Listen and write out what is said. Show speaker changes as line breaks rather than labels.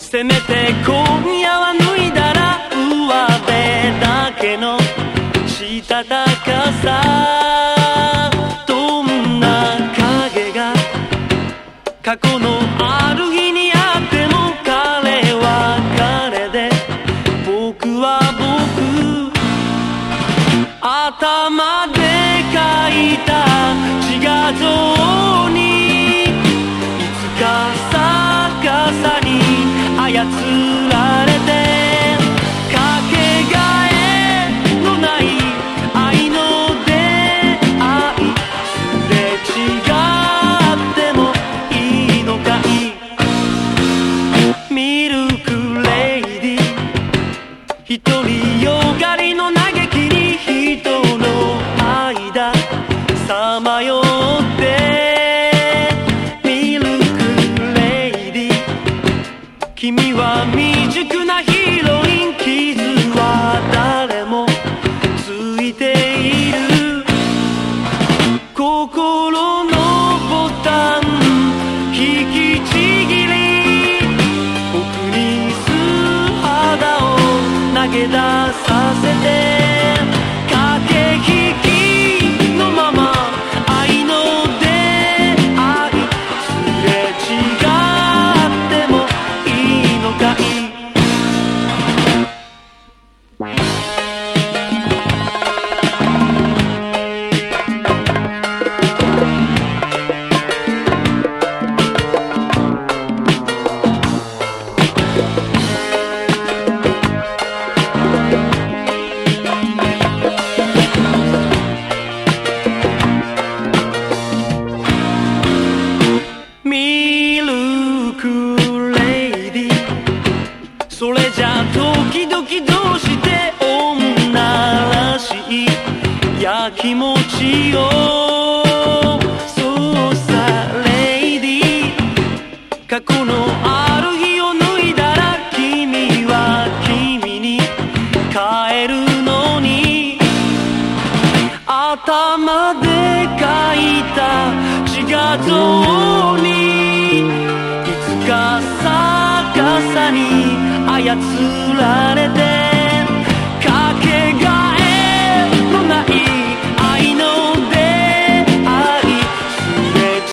せめて今夜は脱いだら上辺だけのしたたかさ。どんな影が過去のある日にあっても彼は彼で僕は僕。頭で描いた自画像にいつか逆さに操られてかけがえのない愛の出会い、すれ違ってもいいのかい。ミルクレイディ独りよがりの嘆きに人の間さまよってミルクレイディ、君は未熟なヒロイン、傷は誰もついている。心のボタン引きちぎり僕に素肌を投げ出させて駆け引きのまま愛の出会い、すれ違ってもいいのかい。ミルクレイディ、それじゃ時々どうして女らしいやきもちを。そうさレイディ、過去のある日を脱いだら君は君に帰るのに頭で描いた自画像にいつか逆さに操られて